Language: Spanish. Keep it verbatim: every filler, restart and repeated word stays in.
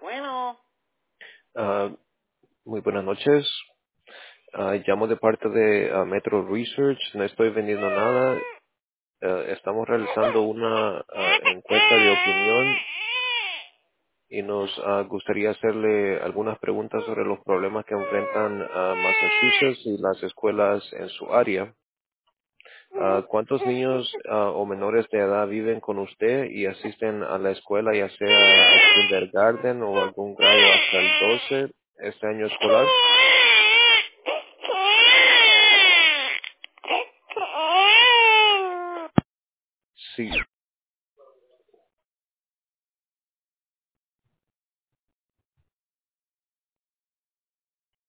Bueno, Ah, muy buenas noches. Ah, llamo de parte de ah, Metro Research. No estoy vendiendo nada. Ah, estamos realizando una ah, encuesta de opinión y nos ah, gustaría hacerle algunas preguntas sobre los problemas que enfrentan ah, Massachusetts y las escuelas en su área. Ah, ¿Cuántos niños ah, o menores de edad viven con usted y asisten a la escuela, ya sea a kindergarten o algún grado hasta el doce este año escolar?